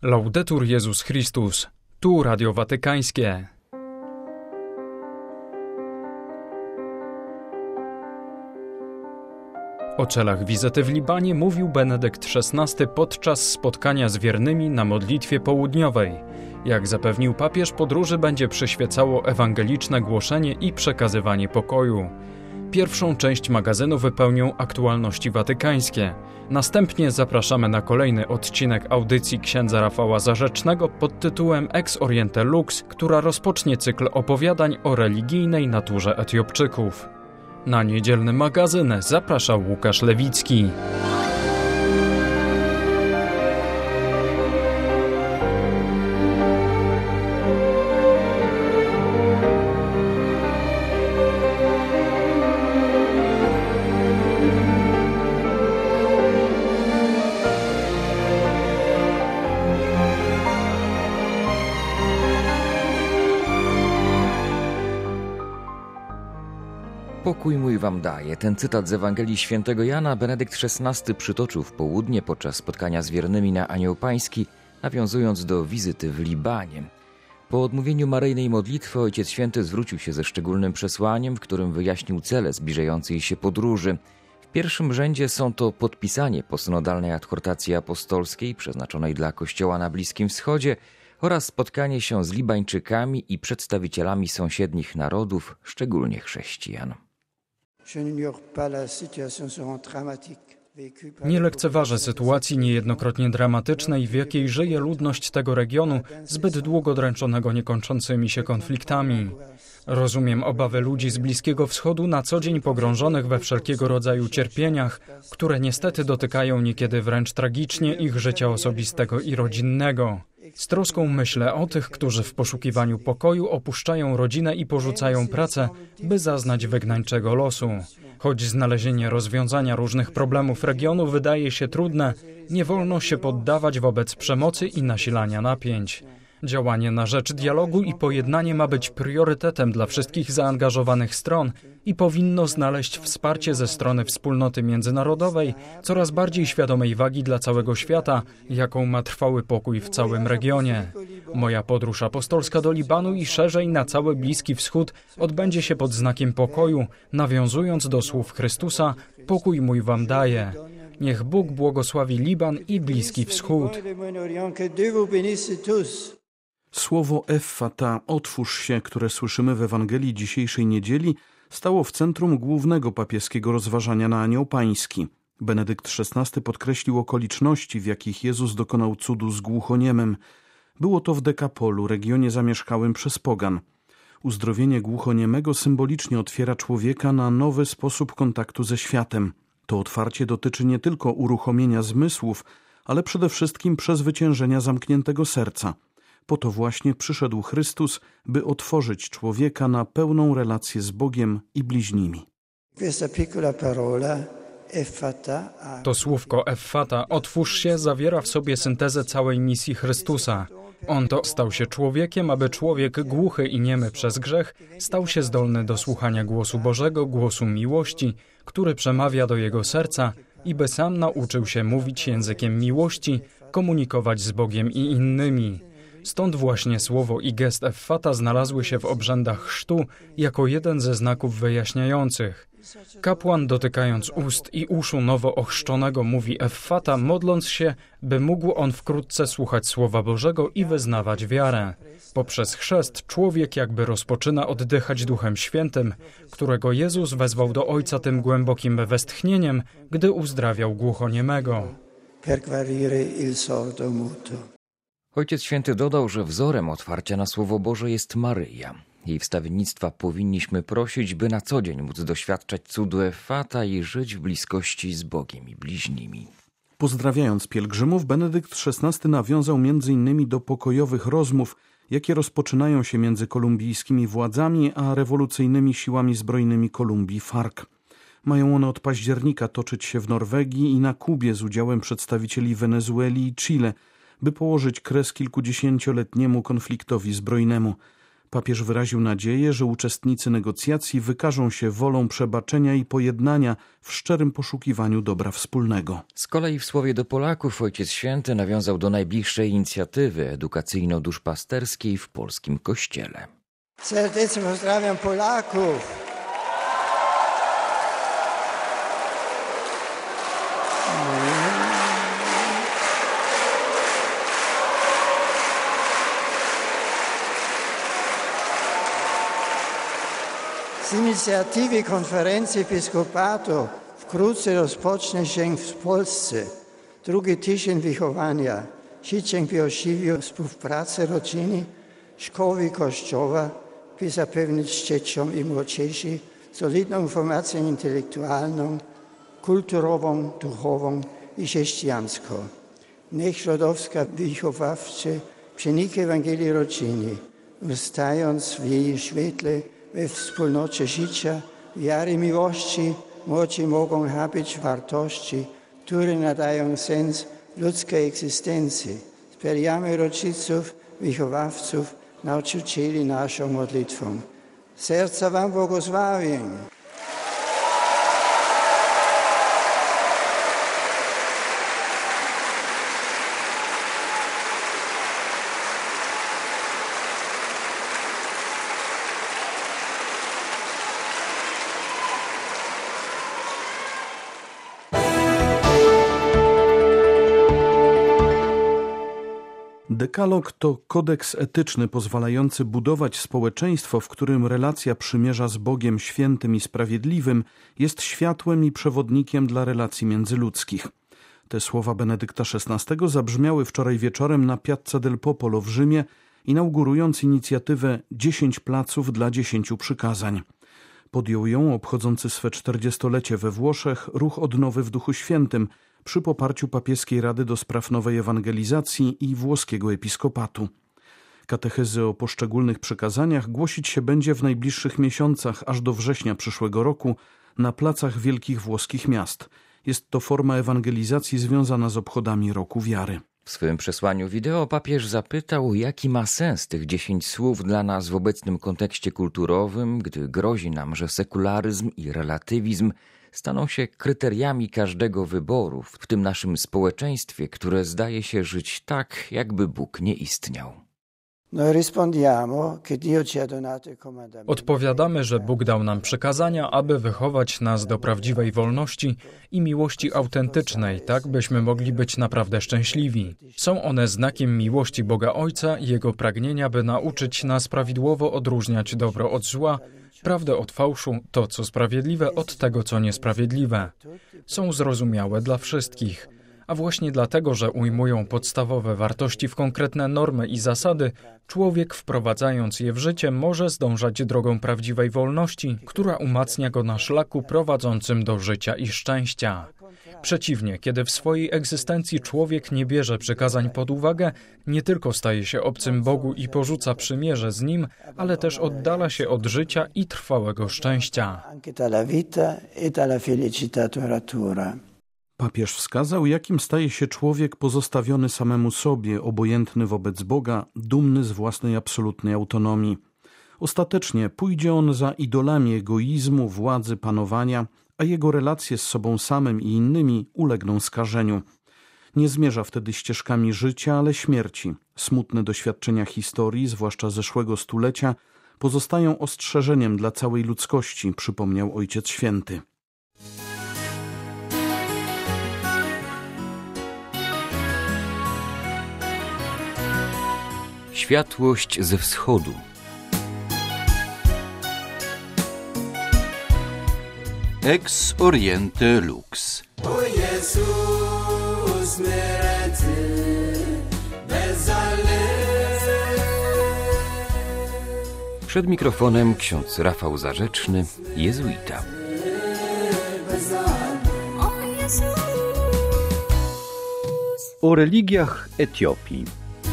Laudetur Jezus Chrystus. Tu Radio Watykańskie. O celach wizyty w Libanie mówił Benedykt XVI podczas spotkania z wiernymi na modlitwie południowej. Jak zapewnił papież, podróży będzie przyświecało ewangeliczne głoszenie i przekazywanie pokoju. Pierwszą część magazynu wypełnią aktualności watykańskie. Następnie zapraszamy na kolejny odcinek audycji księdza Rafała Zarzecznego pod tytułem Ex Oriente Lux, która rozpocznie cykl opowiadań o religijnej naturze Etiopczyków. Na niedzielny magazyn zapraszał Łukasz Lewicki. Pokój mój wam daje. Ten cytat z Ewangelii Świętego Jana Benedykt XVI przytoczył w południe podczas spotkania z wiernymi na Anioł Pański, nawiązując do wizyty w Libanie. Po odmówieniu maryjnej modlitwy Ojciec Święty zwrócił się ze szczególnym przesłaniem, w którym wyjaśnił cele zbliżającej się podróży. W pierwszym rzędzie są to podpisanie posynodalnej adhortacji apostolskiej przeznaczonej dla Kościoła na Bliskim Wschodzie oraz spotkanie się z Libańczykami i przedstawicielami sąsiednich narodów, szczególnie chrześcijan. Nie lekceważę sytuacji niejednokrotnie dramatycznej, w jakiej żyje ludność tego regionu, zbyt długo dręczonego niekończącymi się konfliktami. Rozumiem obawy ludzi z Bliskiego Wschodu na co dzień pogrążonych we wszelkiego rodzaju cierpieniach, które niestety dotykają niekiedy wręcz tragicznie ich życia osobistego i rodzinnego. Z troską myślę o tych, którzy w poszukiwaniu pokoju opuszczają rodzinę i porzucają pracę, by zaznać wygnańczego losu. Choć znalezienie rozwiązania różnych problemów regionu wydaje się trudne, nie wolno się poddawać wobec przemocy i nasilania napięć. Działanie na rzecz dialogu i pojednania ma być priorytetem dla wszystkich zaangażowanych stron i powinno znaleźć wsparcie ze strony wspólnoty międzynarodowej, coraz bardziej świadomej wagi dla całego świata, jaką ma trwały pokój w całym regionie. Moja podróż apostolska do Libanu i szerzej na cały Bliski Wschód odbędzie się pod znakiem pokoju, nawiązując do słów Chrystusa: pokój mój wam daję. Niech Bóg błogosławi Liban i Bliski Wschód. Słowo Effata, otwórz się, które słyszymy w Ewangelii dzisiejszej niedzieli, stało w centrum głównego papieskiego rozważania na Anioł Pański. Benedykt XVI podkreślił okoliczności, w jakich Jezus dokonał cudu z głuchoniemym. Było to w Dekapolu, regionie zamieszkałym przez pogan. Uzdrowienie głuchoniemego symbolicznie otwiera człowieka na nowy sposób kontaktu ze światem. To otwarcie dotyczy nie tylko uruchomienia zmysłów, ale przede wszystkim przezwyciężenia zamkniętego serca. Po to właśnie przyszedł Chrystus, by otworzyć człowieka na pełną relację z Bogiem i bliźnimi. To słówko Effata, otwórz się, zawiera w sobie syntezę całej misji Chrystusa. On to stał się człowiekiem, aby człowiek głuchy i niemy przez grzech stał się zdolny do słuchania głosu Bożego, głosu miłości, który przemawia do jego serca i by sam nauczył się mówić językiem miłości, komunikować z Bogiem i innymi. Stąd właśnie słowo i gest Effata znalazły się w obrzędach chrztu jako jeden ze znaków wyjaśniających. Kapłan, dotykając ust i uszu nowo ochrzczonego, mówi Effata, modląc się, by mógł on wkrótce słuchać Słowa Bożego i wyznawać wiarę. Poprzez chrzest człowiek jakby rozpoczyna oddychać Duchem Świętym, którego Jezus wezwał do Ojca tym głębokim westchnieniem, gdy uzdrawiał głuchoniemego. Ojciec Święty dodał, że wzorem otwarcia na Słowo Boże jest Maryja. Jej wstawiennictwa powinniśmy prosić, by na co dzień móc doświadczać cudu Effata i żyć w bliskości z Bogiem i bliźnimi. Pozdrawiając pielgrzymów, Benedykt XVI nawiązał m.in. do pokojowych rozmów, jakie rozpoczynają się między kolumbijskimi władzami a rewolucyjnymi siłami zbrojnymi Kolumbii FARC. Mają one od października toczyć się w Norwegii i na Kubie z udziałem przedstawicieli Wenezueli i Chile, by położyć kres kilkudziesięcioletniemu konfliktowi zbrojnemu. Papież wyraził nadzieję, że uczestnicy negocjacji wykażą się wolą przebaczenia i pojednania w szczerym poszukiwaniu dobra wspólnego. Z kolei w słowie do Polaków Ojciec Święty nawiązał do najbliższej inicjatywy edukacyjno-duszpasterskiej w polskim kościele. Serdecznie pozdrawiam Polaków. Z inicjatywy Konferencji Episkopatu wkrótce rozpocznie się w Polsce drugi tydzień wychowania. Życzę miłościwie współpracy rodziny, szkoły Kościoła, by zapewnić dzieciom i młodzieży solidną informację intelektualną, kulturową, duchową i chrześcijańską. Niech środowiska wychowawcze przenikają Ewangelii rodziny, ustając w jej świetle we wspólnocie życia, wiary i miłości, młodzi mogą nabyć wartości, które nadają sens ludzkiej egzystencji. Wspieramy rodziców, wychowawców, nauczycieli naszą modlitwą. Serca wam błogosławię. Dekalog to kodeks etyczny pozwalający budować społeczeństwo, w którym relacja przymierza z Bogiem świętym i sprawiedliwym jest światłem i przewodnikiem dla relacji międzyludzkich. Te słowa Benedykta XVI zabrzmiały wczoraj wieczorem na Piazza del Popolo w Rzymie, inaugurując inicjatywę 10 placów dla 10 przykazań. Podjął ją obchodzący swe 40-lecie we Włoszech ruch Odnowy w Duchu Świętym przy poparciu Papieskiej Rady do Spraw Nowej Ewangelizacji i włoskiego episkopatu. Katechezy o poszczególnych przykazaniach głosić się będzie w najbliższych miesiącach, aż do września przyszłego roku, na placach wielkich włoskich miast. Jest to forma ewangelizacji związana z obchodami Roku Wiary. W swym przesłaniu wideo papież zapytał, jaki ma sens tych 10 słów dla nas w obecnym kontekście kulturowym, gdy grozi nam, że sekularyzm i relatywizm staną się kryteriami każdego wyboru w tym naszym społeczeństwie, które zdaje się żyć tak, jakby Bóg nie istniał. Odpowiadamy, że Bóg dał nam przykazania, aby wychować nas do prawdziwej wolności i miłości autentycznej, tak byśmy mogli być naprawdę szczęśliwi. Są one znakiem miłości Boga Ojca i Jego pragnienia, by nauczyć nas prawidłowo odróżniać dobro od zła, prawdę od fałszu, to co sprawiedliwe od tego co niesprawiedliwe. Są zrozumiałe dla wszystkich. A właśnie dlatego, że ujmują podstawowe wartości w konkretne normy i zasady, człowiek wprowadzając je w życie może zdążać drogą prawdziwej wolności, która umacnia go na szlaku prowadzącym do życia i szczęścia. Przeciwnie, kiedy w swojej egzystencji człowiek nie bierze przykazań pod uwagę, nie tylko staje się obcym Bogu i porzuca przymierze z Nim, ale też oddala się od życia i trwałego szczęścia. Papież wskazał, jakim staje się człowiek pozostawiony samemu sobie, obojętny wobec Boga, dumny z własnej absolutnej autonomii. Ostatecznie pójdzie on za idolami egoizmu, władzy, panowania, a jego relacje z sobą samym i innymi ulegną skażeniu. Nie zmierza wtedy ścieżkami życia, ale śmierci. Smutne doświadczenia historii, zwłaszcza zeszłego stulecia, pozostają ostrzeżeniem dla całej ludzkości, przypomniał Ojciec Święty. Światłość ze wschodu. Ex Oriente Lux. O Jezus, Przed mikrofonem ksiądz Rafał Zarzeczny, jezuita. O religiach Etiopii.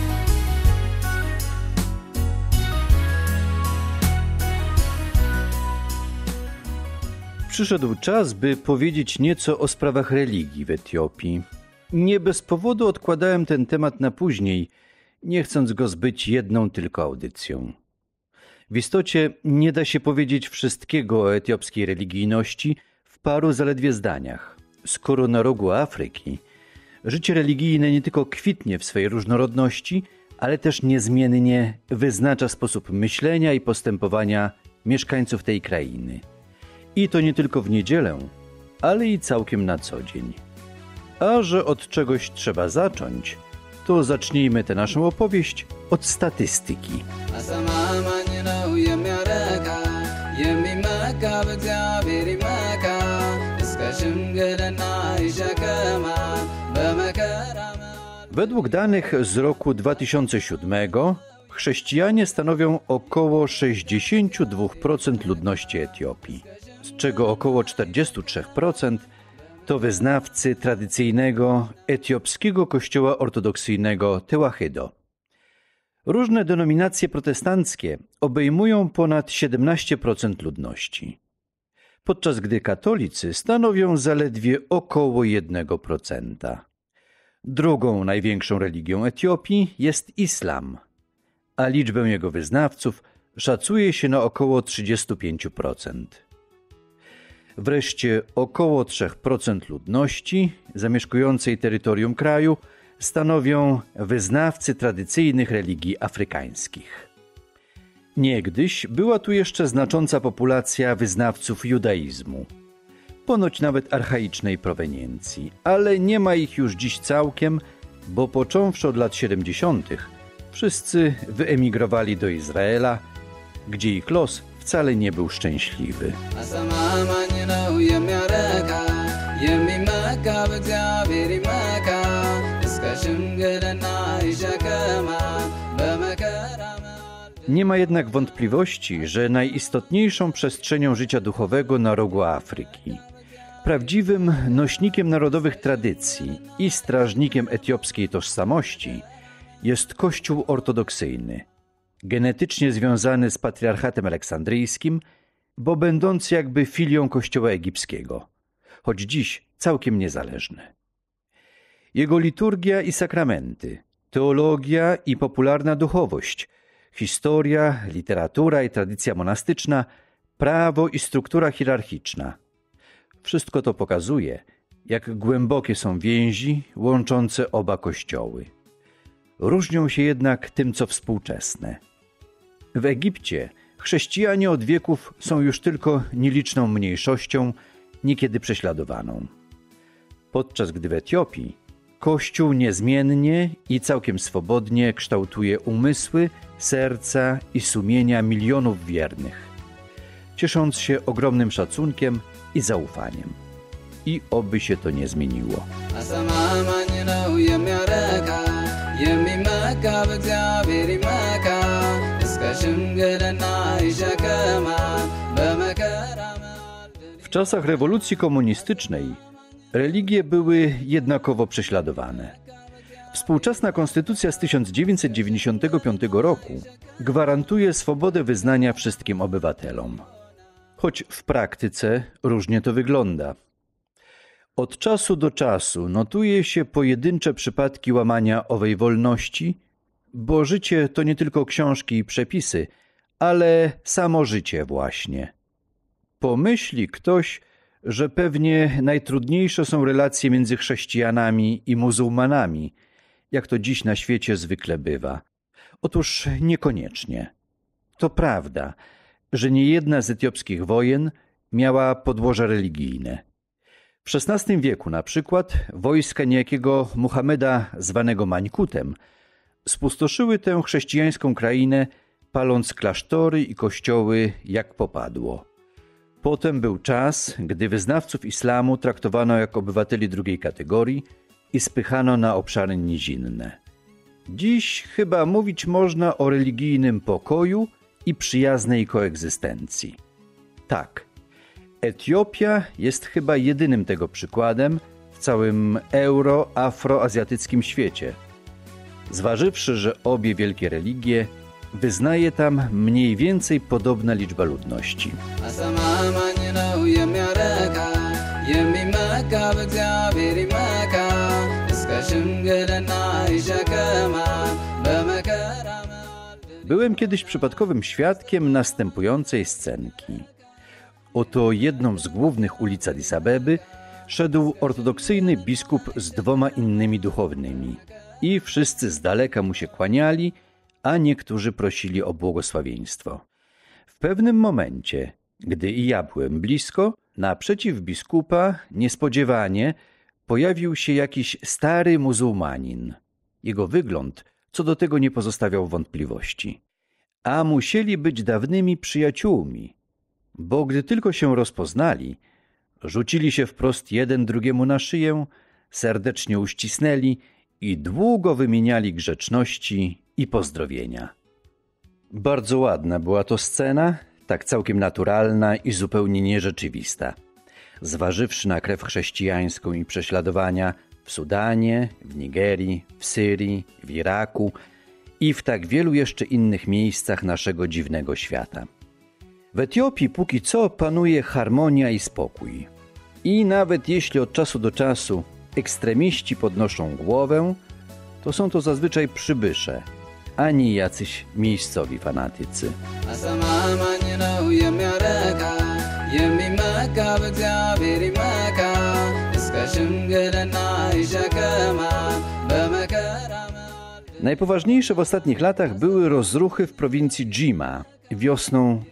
Przyszedł czas, by powiedzieć nieco o sprawach religii w Etiopii. Nie bez powodu odkładałem ten temat na później, nie chcąc go zbyć jedną tylko audycją. W istocie nie da się powiedzieć wszystkiego o etiopskiej religijności w paru zaledwie zdaniach. Skoro na rogu Afryki życie religijne nie tylko kwitnie w swej różnorodności, ale też niezmiennie wyznacza sposób myślenia i postępowania mieszkańców tej krainy. I to nie tylko w niedzielę, ale i całkiem na co dzień. A że od czegoś trzeba zacząć, to zacznijmy tę naszą opowieść od statystyki. Według danych z roku 2007 chrześcijanie stanowią około 62% ludności Etiopii, z czego około 43% to wyznawcy tradycyjnego etiopskiego kościoła ortodoksyjnego Tewahedo. Różne denominacje protestanckie obejmują ponad 17% ludności, podczas gdy katolicy stanowią zaledwie około 1%. Drugą największą religią Etiopii jest islam, a liczbę jego wyznawców szacuje się na około 35%. Wreszcie około 3% ludności zamieszkującej terytorium kraju stanowią wyznawcy tradycyjnych religii afrykańskich. Niegdyś była tu jeszcze znacząca populacja wyznawców judaizmu, ponoć nawet archaicznej proweniencji, ale nie ma ich już dziś całkiem, bo począwszy od lat 70. wszyscy wyemigrowali do Izraela, gdzie ich los wcale nie był szczęśliwy. Nie ma jednak wątpliwości, że najistotniejszą przestrzenią życia duchowego na rogu Afryki, prawdziwym nośnikiem narodowych tradycji i strażnikiem etiopskiej tożsamości jest Kościół ortodoksyjny, genetycznie związany z patriarchatem aleksandryjskim, bo będący jakby filią Kościoła egipskiego, choć dziś całkiem niezależny. Jego liturgia i sakramenty, teologia i popularna duchowość, historia, literatura i tradycja monastyczna, prawo i struktura hierarchiczna. Wszystko to pokazuje, jak głębokie są więzi łączące oba kościoły. Różnią się jednak tym, co współczesne. W Egipcie chrześcijanie od wieków są już tylko nieliczną mniejszością, niekiedy prześladowaną. Podczas gdy w Etiopii Kościół niezmiennie i całkiem swobodnie kształtuje umysły, serca i sumienia milionów wiernych, ciesząc się ogromnym szacunkiem i zaufaniem. I oby się to nie zmieniło. W czasach rewolucji komunistycznej religie były jednakowo prześladowane. Współczesna konstytucja z 1995 roku gwarantuje swobodę wyznania wszystkim obywatelom. Choć w praktyce różnie to wygląda. Od czasu do czasu notuje się pojedyncze przypadki łamania owej wolności, bo życie to nie tylko książki i przepisy, ale samo życie właśnie. Pomyśli ktoś, że pewnie najtrudniejsze są relacje między chrześcijanami i muzułmanami, jak to dziś na świecie zwykle bywa. Otóż niekoniecznie. To prawda, że niejedna z etiopskich wojen miała podłoże religijne. W XVI wieku na przykład wojska niejakiego Muhameda zwanego Mańkutem spustoszyły tę chrześcijańską krainę, paląc klasztory i kościoły jak popadło. Potem był czas, gdy wyznawców islamu traktowano jak obywateli drugiej kategorii i spychano na obszary nizinne. Dziś chyba mówić można o religijnym pokoju i przyjaznej koegzystencji. Tak, Etiopia jest chyba jedynym tego przykładem w całym afroazjatyckim świecie. Zważywszy, że obie wielkie religie wyznaje tam mniej więcej podobna liczba ludności. Byłem kiedyś przypadkowym świadkiem następującej scenki. Oto jedną z głównych ulic Addis Abeby szedł ortodoksyjny biskup z 2 innymi duchownymi i wszyscy z daleka mu się kłaniali, a niektórzy prosili o błogosławieństwo. W pewnym momencie, gdy i ja byłem blisko, naprzeciw biskupa niespodziewanie pojawił się jakiś stary muzułmanin. Jego wygląd co do tego nie pozostawiał wątpliwości. A musieli być dawnymi przyjaciółmi, bo gdy tylko się rozpoznali, rzucili się wprost jeden drugiemu na szyję, serdecznie uścisnęli i długo wymieniali grzeczności i pozdrowienia. Bardzo ładna była to scena, tak całkiem naturalna i zupełnie nierzeczywista. Zważywszy na krew chrześcijańską i prześladowania w Sudanie, w Nigerii, w Syrii, w Iraku i w tak wielu jeszcze innych miejscach naszego dziwnego świata. W Etiopii póki co panuje harmonia i spokój. I nawet jeśli od czasu do czasu ekstremiści podnoszą głowę, to są to zazwyczaj przybysze, a nie jacyś miejscowi fanatycy. Najpoważniejsze w ostatnich latach były rozruchy w prowincji Dżima wiosną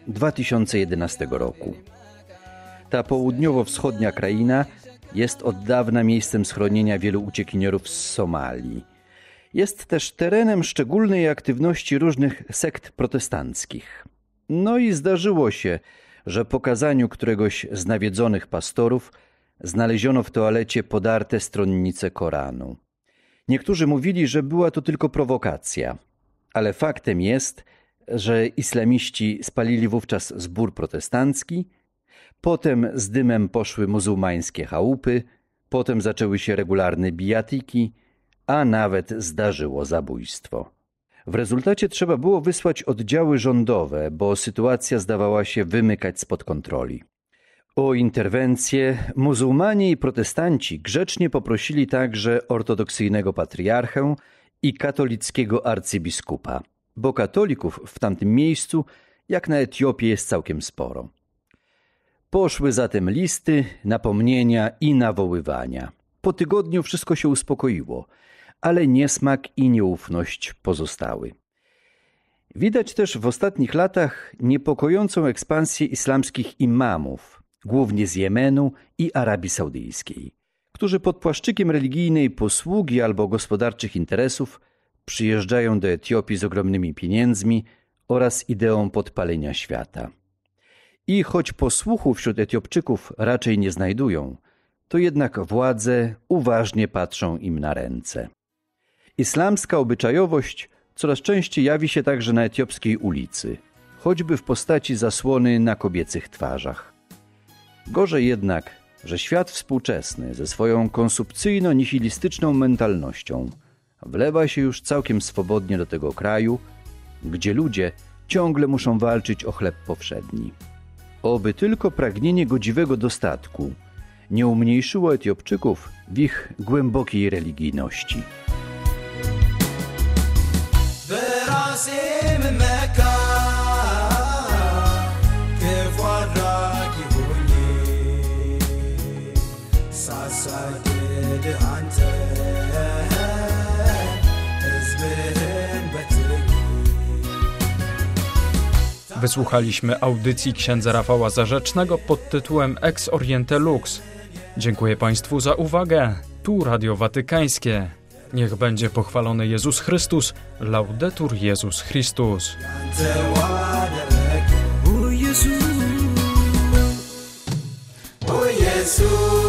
2011 roku. Ta południowo-wschodnia kraina jest od dawna miejscem schronienia wielu uciekinierów z Somalii. Jest też terenem szczególnej aktywności różnych sekt protestanckich. No i zdarzyło się, że po kazaniu któregoś z nawiedzonych pastorów znaleziono w toalecie podarte stronnice Koranu. Niektórzy mówili, że była to tylko prowokacja, ale faktem jest, że islamiści spalili wówczas zbór protestancki, potem z dymem poszły muzułmańskie chałupy, potem zaczęły się regularne bijatyki, a nawet zdarzyło zabójstwo. W rezultacie trzeba było wysłać oddziały rządowe, bo sytuacja zdawała się wymykać spod kontroli. O interwencję muzułmanie i protestanci grzecznie poprosili także ortodoksyjnego patriarchę i katolickiego arcybiskupa, bo katolików w tamtym miejscu, jak na Etiopię, jest całkiem sporo. Poszły zatem listy, napomnienia i nawoływania. Po tygodniu wszystko się uspokoiło, ale niesmak i nieufność pozostały. Widać też w ostatnich latach niepokojącą ekspansję islamskich imamów, głównie z Jemenu i Arabii Saudyjskiej, którzy pod płaszczykiem religijnej posługi albo gospodarczych interesów przyjeżdżają do Etiopii z ogromnymi pieniędzmi oraz ideą podpalenia świata. I choć posłuchu wśród Etiopczyków raczej nie znajdują, to jednak władze uważnie patrzą im na ręce. Islamska obyczajowość coraz częściej jawi się także na etiopskiej ulicy, choćby w postaci zasłony na kobiecych twarzach. Gorzej jednak, że świat współczesny ze swoją konsumpcyjno-nihilistyczną mentalnością wlewa się już całkiem swobodnie do tego kraju, gdzie ludzie ciągle muszą walczyć o chleb powszedni. Oby tylko pragnienie godziwego dostatku nie umniejszyło Etiopczyków w ich głębokiej religijności. Wysłuchaliśmy audycji księdza Rafała Zarzecznego pod tytułem Ex Oriente Lux. Dziękuję Państwu za uwagę. Tu Radio Watykańskie. Niech będzie pochwalony Jezus Chrystus. Laudetur Jezus Chrystus. O Jezus.